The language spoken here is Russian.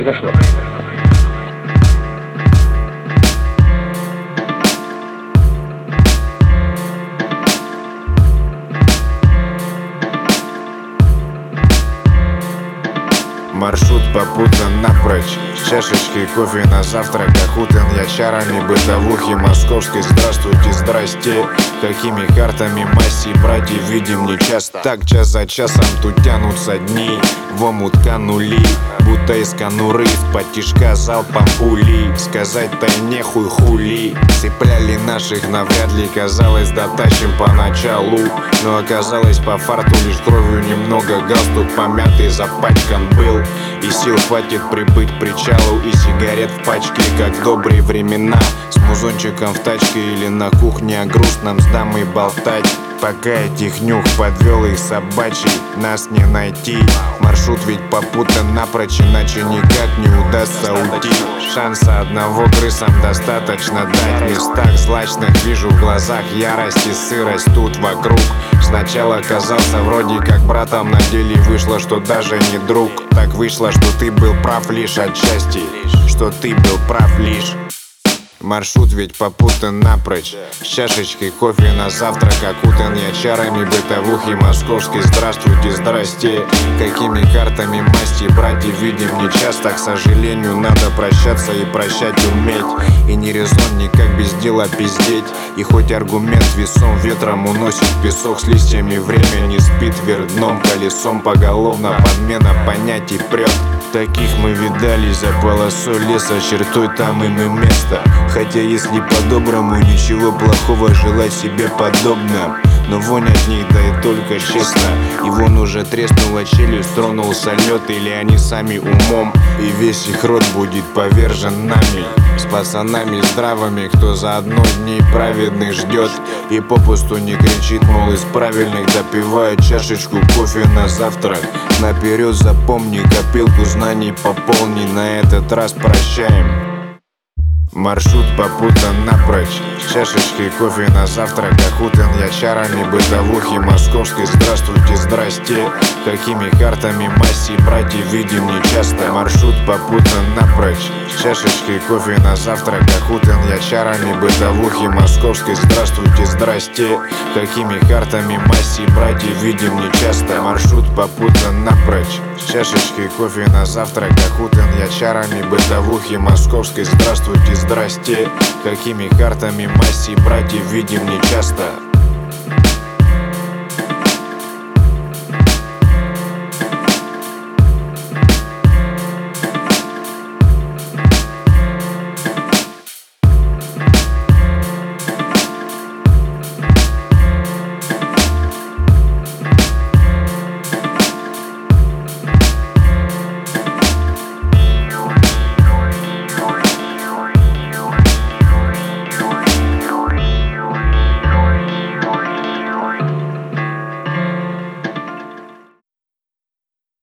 произошло. Маршрут попутан напрочь, с чашечкой кофе на завтрак. Окутан я чарами бытовухи московской. Здравствуйте, здрасте. Какими картами масси братьев видим нечасто. Так час за часом тут тянутся дни, в омут канули, будто из конуры из-под тишка залпом пули. Сказать-то нехуй хули. Цепляли наших навряд ли, казалось, дотащим поначалу, но оказалось по фарту лишь кровью немного. Галстук помятый, запачкан был, и сил хватит прибыть к причалу. И сигарет в пачке, как в добрые времена, с музончиком в тачке или на кухне о грустном с дамой болтать. Пока этих нюх подвел их собачий, нас не найти. Маршрут ведь попутан напрочь, иначе никак не удастся уйти. Шанса одного крысам достаточно дать. В местах злачных вижу в глазах ярость и сырость тут вокруг. Сначала казался вроде как братом, на деле вышло, что даже не друг. Так вышло, что ты был прав лишь отчасти, что ты был прав лишь. Маршрут ведь попутан напрочь, с чашечкой кофе на завтрак. Окутан я чарами бытовухи московской. Здравствуйте, здрасте. Какими картами масти братьев видим нечасто. К сожалению, надо прощаться и прощать уметь. И не резон никак без дела пиздеть. И хоть аргумент весом ветром уносит песок с листьями, время не спит вверх дном. Колесом поголовно подмена понятий прет. Таких мы видали за полосой леса, чертой там им и место. Хотя если по-доброму, ничего плохого желать себе подобным, но вонь от них, да и только честно. И вон уже треснула челюсть, тронулся лед, или они сами умом, и весь их род будет повержен нами. С пацанами здравыми, кто за одно дней праведных ждет, и попусту не кричит, мол, из правильных допивает чашечку кофе на завтрак. Наперед запомни, копилку знаний пополни, на этот раз прощаем. Маршрут попутан напрочь, с чашечкой кофе на завтрак. Окутан я чарами бытовухи московской. Здравствуйте, здрасте. Какими картами масси братьев видим нечасто. Маршрут попутан напрочь, с чашечкой кофе на завтрак. Окутан я чарами бытовухи московской. Здравствуйте, здрасте. Какими картами масси братьев видим нечасто. Маршрут попутан напрочь, с чашечкой кофе на завтрак. Окутан я чарами бытовухи московской. Здравствуйте, здрасте. Какими картами масси братьев видим нечасто.